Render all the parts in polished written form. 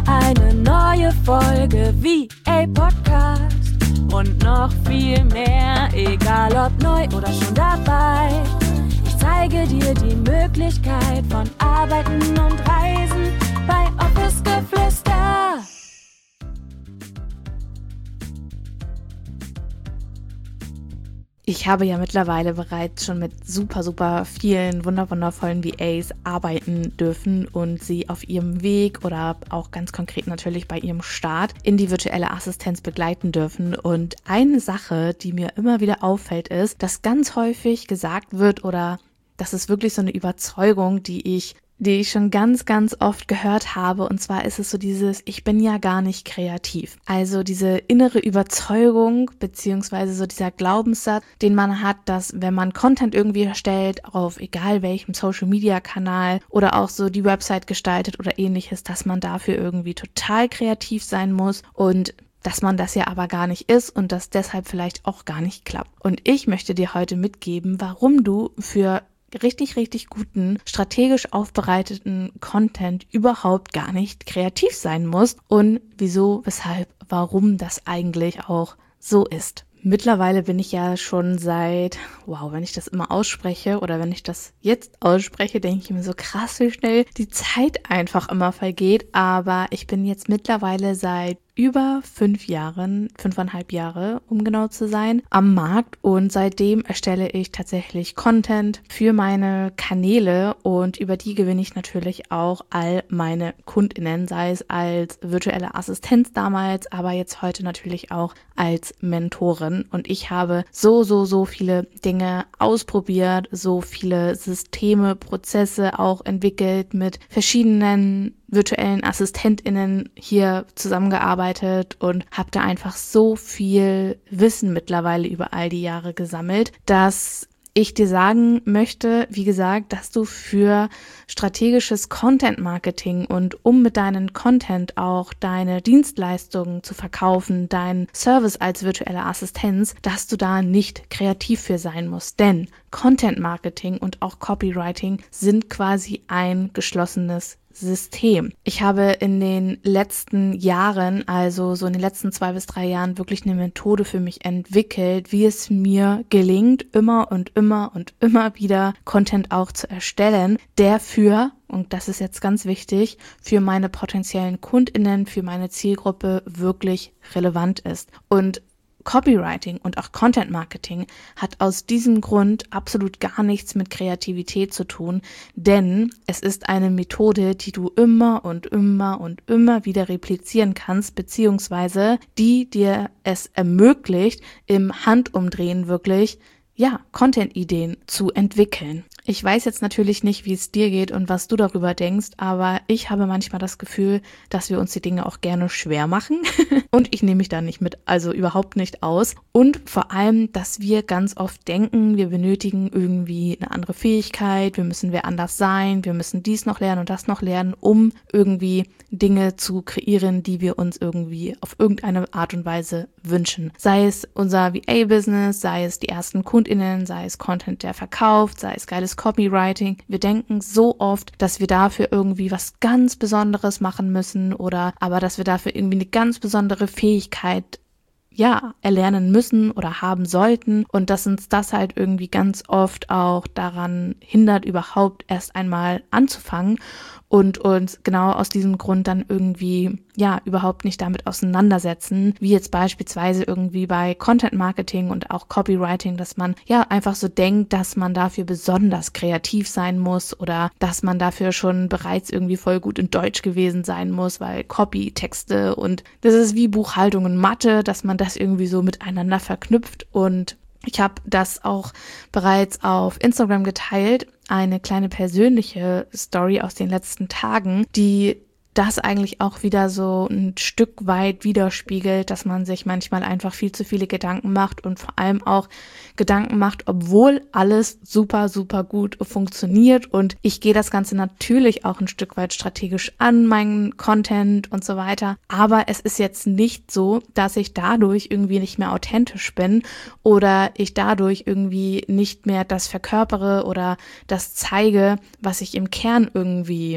wieder eine neue Folge VA Podcast und noch viel mehr, egal ob neu oder schon dabei. Ich zeige dir die Möglichkeit von Arbeiten und Reisen bei Office Geflüster. Ich habe ja mittlerweile bereits schon mit super vielen wundervollen VAs arbeiten dürfen und sie auf ihrem Weg oder auch ganz konkret natürlich bei ihrem Start in die virtuelle Assistenz begleiten dürfen. Und eine Sache, die mir immer wieder auffällt, ist, dass ganz häufig gesagt wird, oder das ist wirklich so eine Überzeugung, die ich schon ganz oft gehört habe, und zwar ist es so dieses, ich bin ja gar nicht kreativ. Also diese innere Überzeugung, beziehungsweise so dieser Glaubenssatz, den man hat, dass wenn man Content irgendwie erstellt, auf egal welchem Social-Media-Kanal oder auch so die Website gestaltet oder ähnliches, dass man dafür irgendwie total kreativ sein muss und dass man das ja aber gar nicht ist und das deshalb vielleicht auch gar nicht klappt. Und ich möchte dir heute mitgeben, warum du für richtig guten, strategisch aufbereiteten Content überhaupt gar nicht kreativ sein musst und wieso, weshalb, warum das eigentlich auch so ist. Mittlerweile bin ich ja schon seit, wenn ich das immer ausspreche oder wenn ich das jetzt ausspreche, denke ich mir so krass, wie schnell die Zeit einfach immer vergeht, aber ich bin jetzt mittlerweile seit über 5,5 Jahre, um genau zu sein, am Markt, und seitdem erstelle ich tatsächlich Content für meine Kanäle und über die gewinne ich natürlich auch all meine KundInnen, sei es als virtuelle Assistenz damals, aber jetzt heute natürlich auch als Mentorin, und ich habe so viele Dinge ausprobiert, so viele Systeme, Prozesse auch entwickelt, mit verschiedenen virtuellen AssistentInnen hier zusammengearbeitet und habe da einfach so viel Wissen mittlerweile über all die Jahre gesammelt, dass ich dir sagen möchte, wie gesagt, dass du für strategisches Content-Marketing und um mit deinem Content auch deine Dienstleistungen zu verkaufen, deinen Service als virtuelle Assistenz, dass du da nicht kreativ für sein musst. Denn Content-Marketing und auch Copywriting sind quasi ein geschlossenes System. Ich habe in den letzten Jahren, also so in den letzten 2 bis 3 Jahren, wirklich eine Methode für mich entwickelt, wie es mir gelingt, immer wieder Content auch zu erstellen, der für, und das ist jetzt ganz wichtig, für meine potenziellen KundInnen, für meine Zielgruppe wirklich relevant ist. Und Copywriting und auch Content Marketing hat aus diesem Grund absolut gar nichts mit Kreativität zu tun, denn es ist eine Methode, die du immer wieder replizieren kannst, beziehungsweise die dir es ermöglicht, im Handumdrehen wirklich Content-Ideen zu entwickeln. Ich weiß jetzt natürlich nicht, wie es dir geht und was du darüber denkst, aber ich habe manchmal das Gefühl, dass wir uns die Dinge auch gerne schwer machen und ich nehme mich da nicht mit, also überhaupt nicht aus, und vor allem, dass wir ganz oft denken, wir benötigen irgendwie eine andere Fähigkeit, wir müssen wer anders sein, wir müssen dies noch lernen und das noch lernen, um irgendwie Dinge zu kreieren, die wir uns irgendwie auf irgendeine Art und Weise wünschen. Sei es unser VA-Business, sei es die ersten KundInnen, sei es Content, der verkauft, sei es geiles Copywriting. Wir denken so oft, dass wir dafür irgendwie was ganz Besonderes machen müssen aber dass wir dafür irgendwie eine ganz besondere Fähigkeit erlernen müssen oder haben sollten, und dass uns das halt irgendwie ganz oft auch daran hindert, überhaupt erst einmal anzufangen und uns genau aus diesem Grund dann irgendwie überhaupt nicht damit auseinandersetzen, wie jetzt beispielsweise irgendwie bei Content Marketing und auch Copywriting, dass man einfach so denkt, dass man dafür besonders kreativ sein muss oder dass man dafür schon bereits irgendwie voll gut in Deutsch gewesen sein muss, weil Copy, Texte, und das ist wie Buchhaltung und Mathe, dass man das irgendwie so miteinander verknüpft. Und ich habe das auch bereits auf Instagram geteilt, eine kleine persönliche Story aus den letzten Tagen, die das eigentlich auch wieder so ein Stück weit widerspiegelt, dass man sich manchmal einfach viel zu viele Gedanken macht und vor allem auch Gedanken macht, obwohl alles super gut funktioniert. Und ich gehe das Ganze natürlich auch ein Stück weit strategisch an, meinen Content und so weiter. Aber es ist jetzt nicht so, dass ich dadurch irgendwie nicht mehr authentisch bin oder ich dadurch irgendwie nicht mehr das verkörpere oder das zeige, was ich im Kern irgendwie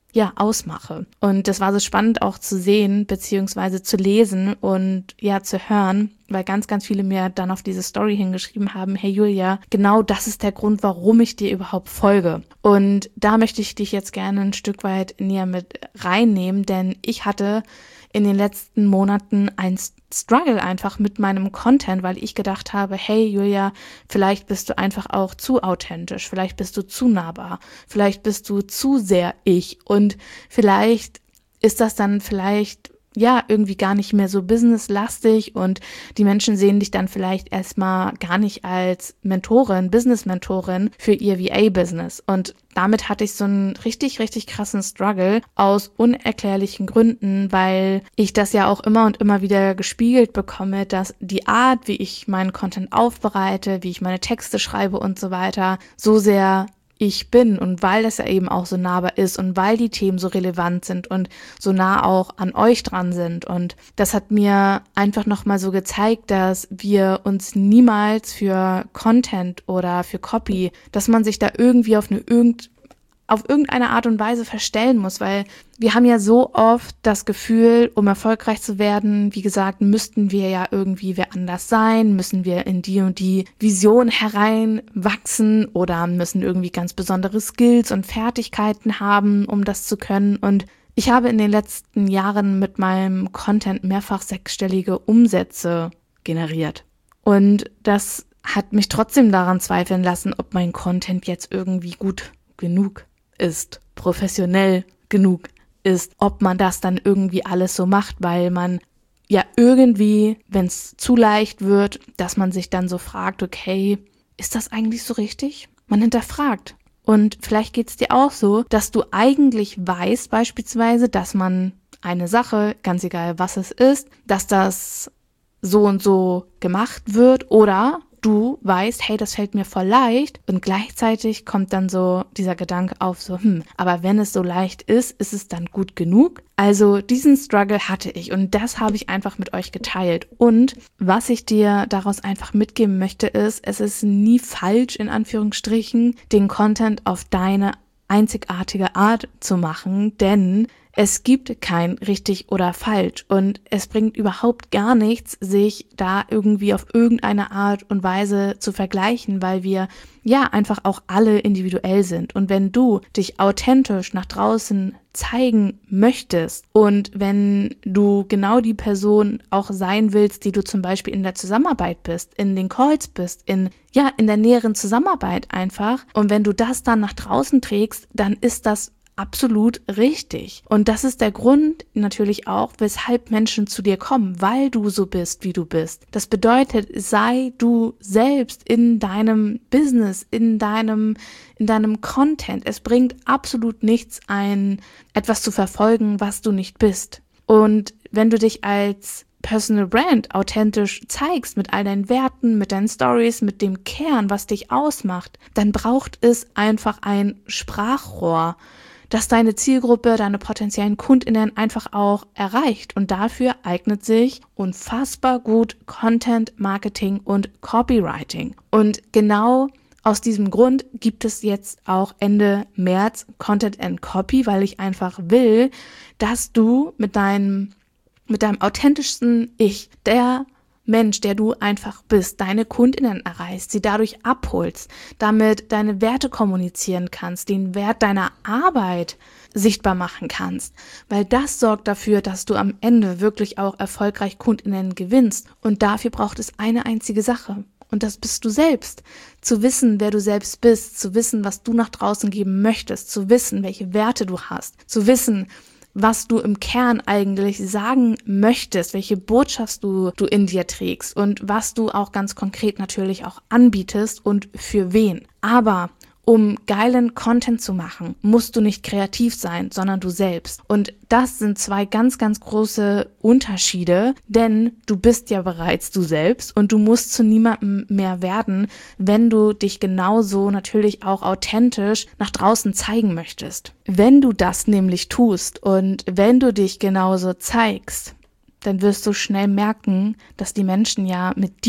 ausmache. Und das war so spannend auch zu sehen, beziehungsweise zu lesen und zu hören, weil ganz, ganz viele mir dann auf diese Story hingeschrieben haben, hey Julia, genau das ist der Grund, warum ich dir überhaupt folge. Und da möchte ich dich jetzt gerne ein Stück weit näher mit reinnehmen, denn ich hatte in den letzten Monaten ein Struggle einfach mit meinem Content, weil ich gedacht habe, hey Julia, vielleicht bist du einfach auch zu authentisch, vielleicht bist du zu nahbar, vielleicht bist du zu sehr ich und vielleicht ist das dann irgendwie gar nicht mehr so businesslastig und die Menschen sehen dich dann vielleicht erstmal gar nicht als Mentorin, Business-Mentorin für ihr VA-Business. Und damit hatte ich so einen richtig, richtig krassen Struggle aus unerklärlichen Gründen, weil ich das ja auch immer und immer wieder gespiegelt bekomme, dass die Art, wie ich meinen Content aufbereite, wie ich meine Texte schreibe und so weiter, so sehr ich bin und weil das ja eben auch so nahbar ist und weil die Themen so relevant sind und so nah auch an euch dran sind. Und das hat mir einfach nochmal so gezeigt, dass wir uns niemals für Content oder für Copy, dass man sich da irgendwie auf irgendeine Art und Weise verstellen muss, weil wir haben ja so oft das Gefühl, um erfolgreich zu werden, wie gesagt, müssten wir ja irgendwie wer anders sein, müssen wir in die und die Vision hereinwachsen oder müssen irgendwie ganz besondere Skills und Fertigkeiten haben, um das zu können. Und ich habe in den letzten Jahren mit meinem Content mehrfach 6-stellige Umsätze generiert. Und das hat mich trotzdem daran zweifeln lassen, ob mein Content jetzt irgendwie gut genug ist, professionell genug ist, ob man das dann irgendwie alles so macht, weil man ja irgendwie, wenn es zu leicht wird, dass man sich dann so fragt, okay, ist das eigentlich so richtig? Man hinterfragt. Und vielleicht geht es dir auch so, dass du eigentlich weißt beispielsweise, dass man eine Sache, ganz egal was es ist, dass das so und so gemacht wird oder du weißt, hey, das fällt mir voll leicht und gleichzeitig kommt dann so dieser Gedanke auf, so, aber wenn es so leicht ist, ist es dann gut genug? Also diesen Struggle hatte ich und das habe ich einfach mit euch geteilt. Und was ich dir daraus einfach mitgeben möchte, ist, es ist nie falsch, in Anführungsstrichen, den Content auf deine einzigartige Art zu machen, denn es gibt kein richtig oder falsch und es bringt überhaupt gar nichts, sich da irgendwie auf irgendeine Art und Weise zu vergleichen, weil wir ja einfach auch alle individuell sind. Und wenn du dich authentisch nach draußen zeigen möchtest und wenn du genau die Person auch sein willst, die du zum Beispiel in der Zusammenarbeit bist, in den Calls bist, in der näheren Zusammenarbeit einfach, und wenn du das dann nach draußen trägst, dann ist das absolut richtig. Und das ist der Grund natürlich auch, weshalb Menschen zu dir kommen, weil du so bist, wie du bist. Das bedeutet, sei du selbst in deinem Business, in deinem Content. Es bringt absolut nichts etwas zu verfolgen, was du nicht bist. Und wenn du dich als Personal Brand authentisch zeigst mit all deinen Werten, mit deinen Stories, mit dem Kern, was dich ausmacht, dann braucht es einfach ein Sprachrohr, das deine Zielgruppe, deine potenziellen KundInnen einfach auch erreicht. Und dafür eignet sich unfassbar gut Content, Marketing und Copywriting. Und genau aus diesem Grund gibt es jetzt auch Ende März Content and Copy, weil ich einfach will, dass du mit deinem authentischsten Ich, der Mensch, der du einfach bist, deine KundInnen erreichst, sie dadurch abholst, damit deine Werte kommunizieren kannst, den Wert deiner Arbeit sichtbar machen kannst, weil das sorgt dafür, dass du am Ende wirklich auch erfolgreich KundInnen gewinnst und dafür braucht es eine einzige Sache und das bist du selbst. Zu wissen, wer du selbst bist, zu wissen, was du nach draußen geben möchtest, zu wissen, welche Werte du hast, zu wissen, was du im Kern eigentlich sagen möchtest, welche Botschaft du in dir trägst und was du auch ganz konkret natürlich auch anbietest und für wen. Aber um geilen Content zu machen, musst du nicht kreativ sein, sondern du selbst. Und das sind zwei ganz, ganz große Unterschiede, denn du bist ja bereits du selbst und du musst zu niemandem mehr werden, wenn du dich genauso natürlich auch authentisch nach draußen zeigen möchtest. Wenn du das nämlich tust und wenn du dich genauso zeigst, dann wirst du schnell merken, dass die Menschen ja mit dir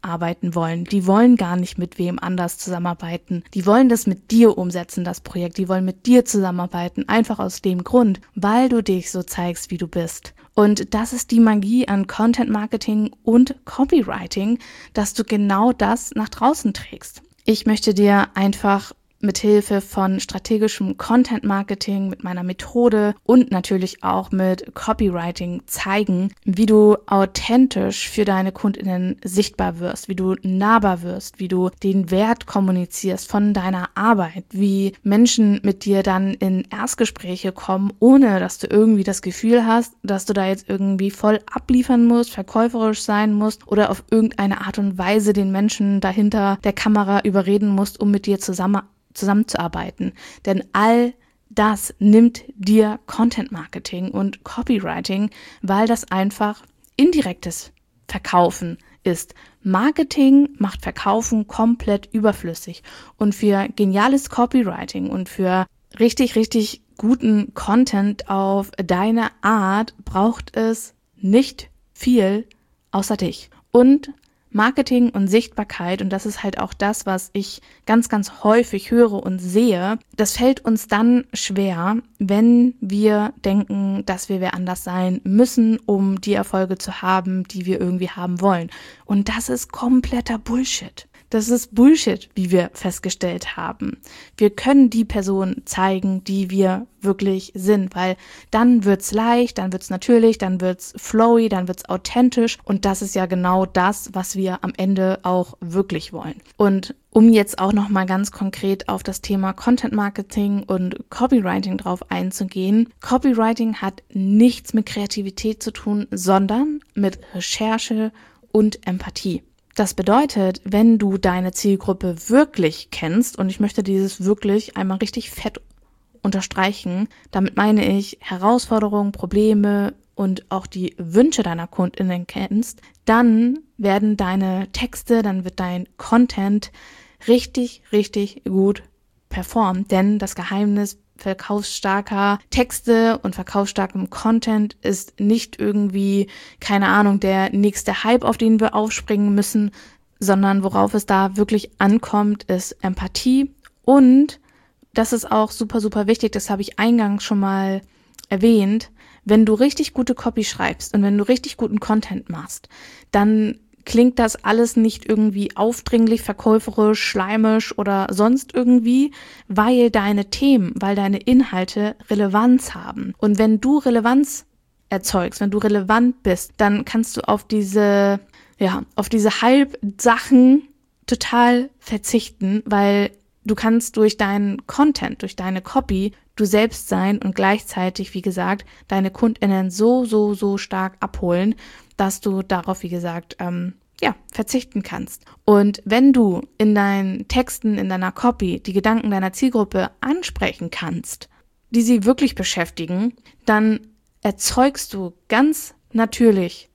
arbeiten wollen. Die wollen gar nicht mit wem anders zusammenarbeiten. Die wollen das mit dir umsetzen, das Projekt. Die wollen mit dir zusammenarbeiten, einfach aus dem Grund, weil du dich so zeigst, wie du bist. Und das ist die Magie an Content Marketing und Copywriting, dass du genau das nach draußen trägst. Ich möchte dir einfach mithilfe von strategischem Content Marketing, mit meiner Methode und natürlich auch mit Copywriting zeigen, wie du authentisch für deine KundInnen sichtbar wirst, wie du nahbar wirst, wie du den Wert kommunizierst von deiner Arbeit, wie Menschen mit dir dann in Erstgespräche kommen, ohne dass du irgendwie das Gefühl hast, dass du da jetzt irgendwie voll abliefern musst, verkäuferisch sein musst oder auf irgendeine Art und Weise den Menschen dahinter der Kamera überreden musst, um mit dir zusammenzuarbeiten. Denn all das nimmt dir Content Marketing und Copywriting, weil das einfach indirektes Verkaufen ist. Marketing macht Verkaufen komplett überflüssig. Und für geniales Copywriting und für richtig, richtig guten Content auf deine Art braucht es nicht viel außer dich. Und Marketing und Sichtbarkeit, und das ist halt auch das, was ich ganz, ganz häufig höre und sehe, das fällt uns dann schwer, wenn wir denken, dass wir wer anders sein müssen, um die Erfolge zu haben, die wir irgendwie haben wollen. Und das ist kompletter Bullshit. Das ist Bullshit, wie wir festgestellt haben. Wir können die Person zeigen, die wir wirklich sind, weil dann wird's leicht, dann wird's natürlich, dann wird's flowy, dann wird's authentisch und das ist ja genau das, was wir am Ende auch wirklich wollen. Und um jetzt auch nochmal ganz konkret auf das Thema Content Marketing und Copywriting drauf einzugehen. Copywriting hat nichts mit Kreativität zu tun, sondern mit Recherche und Empathie. Das bedeutet, wenn du deine Zielgruppe wirklich kennst, und ich möchte dieses wirklich einmal richtig fett unterstreichen, damit meine ich Herausforderungen, Probleme und auch die Wünsche deiner KundInnen kennst, dann werden deine Texte, dann wird dein Content richtig, richtig gut performen, denn das Geheimnis verkaufsstarker Texte und verkaufsstarkem Content ist nicht irgendwie, keine Ahnung, der nächste Hype, auf den wir aufspringen müssen, sondern worauf es da wirklich ankommt, ist Empathie. Und das ist auch super, super wichtig, das habe ich eingangs schon mal erwähnt, wenn du richtig gute Copy schreibst und wenn du richtig guten Content machst, dann klingt das alles nicht irgendwie aufdringlich, verkäuferisch, schleimisch oder sonst irgendwie, weil deine Themen, weil deine Inhalte Relevanz haben. Und wenn du Relevanz erzeugst, wenn du relevant bist, dann kannst du auf diese Halbsachen total verzichten, weil du kannst durch deinen Content, durch deine Copy du selbst sein und gleichzeitig, wie gesagt, deine KundInnen so stark abholen, dass du darauf, wie gesagt, verzichten kannst. Und wenn du in deinen Texten, in deiner Copy die Gedanken deiner Zielgruppe ansprechen kannst, die sie wirklich beschäftigen, dann erzeugst du ganz natürlich,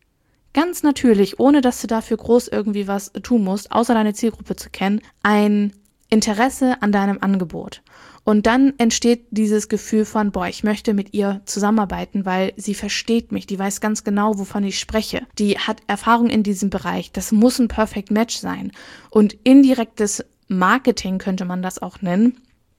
ohne dass du dafür groß irgendwie was tun musst, außer deine Zielgruppe zu kennen, ein Interesse an deinem Angebot. Und dann entsteht dieses Gefühl von, ich möchte mit ihr zusammenarbeiten, weil sie versteht mich, die weiß ganz genau, wovon ich spreche. Die hat Erfahrung in diesem Bereich, das muss ein Perfect Match sein. Und indirektes Marketing, könnte man das auch nennen,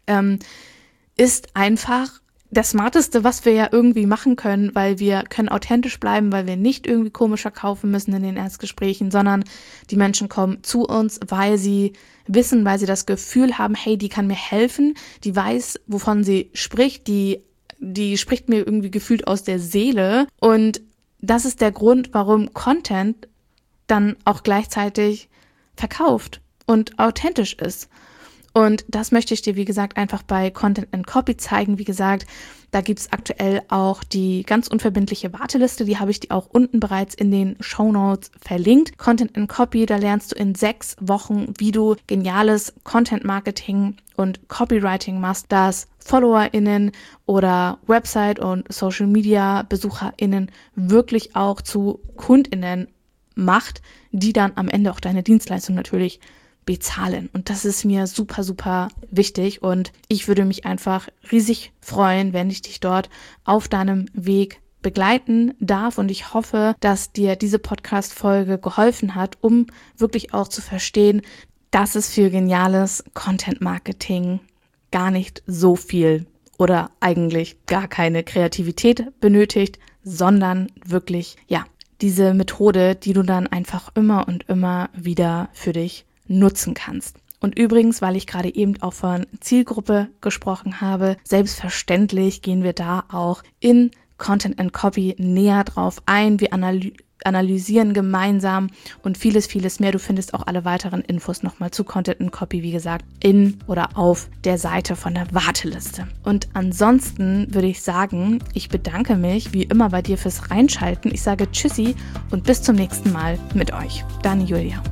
ist einfach das Smarteste, was wir ja irgendwie machen können, weil wir können authentisch bleiben, weil wir nicht irgendwie komisch verkaufen müssen in den Erstgesprächen, sondern die Menschen kommen zu uns, weil sie wissen, weil sie das Gefühl haben, hey, die kann mir helfen, die weiß, wovon sie spricht, die spricht mir irgendwie gefühlt aus der Seele und das ist der Grund, warum Content dann auch gleichzeitig verkauft und authentisch ist. Und das möchte ich dir, wie gesagt, einfach bei Content and Copy zeigen. Wie gesagt, da gibt's aktuell auch die ganz unverbindliche Warteliste. Die habe ich dir auch unten bereits in den Shownotes verlinkt. Content and Copy, da lernst du in 6 Wochen, wie du geniales Content Marketing und Copywriting machst, das FollowerInnen oder Website- und Social-Media-BesucherInnen wirklich auch zu KundInnen macht, die dann am Ende auch deine Dienstleistung natürlich bezahlen. Und das ist mir super, super wichtig und ich würde mich einfach riesig freuen, wenn ich dich dort auf deinem Weg begleiten darf. Und ich hoffe, dass dir diese Podcast-Folge geholfen hat, um wirklich auch zu verstehen, dass es für geniales Content-Marketing gar nicht so viel oder eigentlich gar keine Kreativität benötigt, sondern wirklich, diese Methode, die du dann einfach immer und immer wieder für dich nutzen kannst. Und übrigens, weil ich gerade eben auch von Zielgruppe gesprochen habe, selbstverständlich gehen wir da auch in Content and Copy näher drauf ein. Wir analysieren gemeinsam und vieles, vieles mehr. Du findest auch alle weiteren Infos nochmal zu Content and Copy, wie gesagt, in oder auf der Seite von der Warteliste. Und ansonsten würde ich sagen, ich bedanke mich wie immer bei dir fürs Reinschalten. Ich sage Tschüssi und bis zum nächsten Mal mit euch. Deine Julia.